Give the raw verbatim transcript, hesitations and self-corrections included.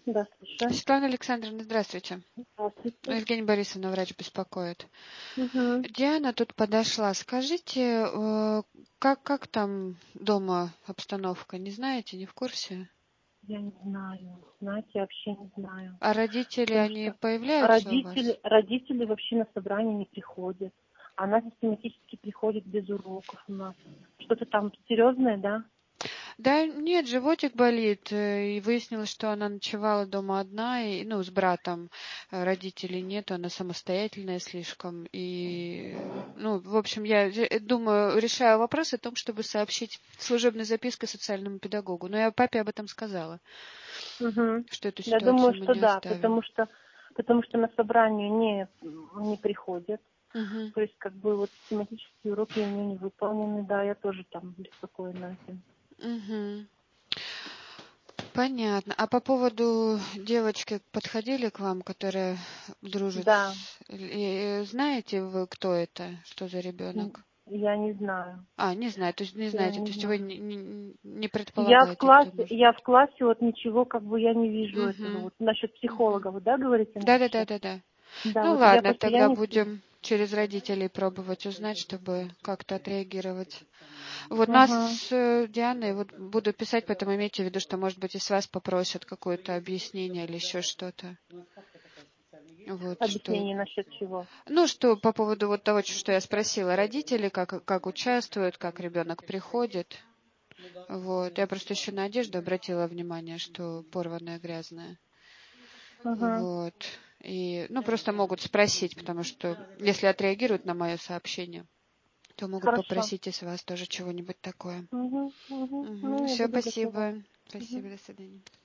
Да, слушаю. Светлана Александровна, здравствуйте. Здравствуйте. Евгения Борисовна, врач, беспокоит. Угу. Диана тут подошла. Скажите, э, как, как там дома обстановка? Не знаете, не в курсе? Я не знаю. Знаете, я вообще не знаю. А родители, Потому они что появляются у вас? родители, родители вообще на собрание не приходят. Она систематически приходит без уроков у нас. Что-то там серьезное, да? Да нет, животик болит, э, и выяснилось, что она ночевала дома одна, и, ну, с братом. Э, родителей нет, она самостоятельная слишком. И, ну, в общем, я ре- думаю, решаю вопрос о том, чтобы сообщить служебной запиской социальному педагогу. Но я папе об этом сказала, Угу. что эту Я думаю, ситуацию мы что не да, оставим. потому что потому что на собрание не, не приходят. Мгм. То есть, как бы, вот систематические уроки у нее не выполнены, да, я тоже там беспокоена этим. Мгм. Понятно. А по поводу девочки подходили к вам, которая дружит Да, с... и- и знаете вы, кто это? Что за м, ребенок? я не знаю. А, не знаю, то есть не Я знаете, не то есть вы знаю. не, не, не Я в предполагаете, кто классе, может я быть. в классе вот ничего, как бы я не вижу этого. Угу. Вот насчет Угу. психолога, вы, да, говорите Да, да, да, насчет? да, да. Да, Ну вот я ладно, просто я тогда не. будем через родителей пробовать узнать, чтобы как-то отреагировать. Вот нас Угу. с э, Дианой, вот буду писать, поэтому имейте в виду, что, может быть, и с вас попросят какое-то объяснение или еще что-то. Вот, что... Объяснение насчет чего? Ну, что по поводу вот того, что я спросила, родители, как, как участвуют, как ребенок приходит. Вот. Я просто еще на одежду обратила внимание, что порванная, грязная. Угу. Вот. И, ну, просто могут спросить, потому что если отреагируют на мое сообщение, то могут Хорошо. попросить из вас тоже чего-нибудь такое. Угу. Угу. Угу. Ну, я Все, буду готова. спасибо. Угу. Спасибо, до свидания.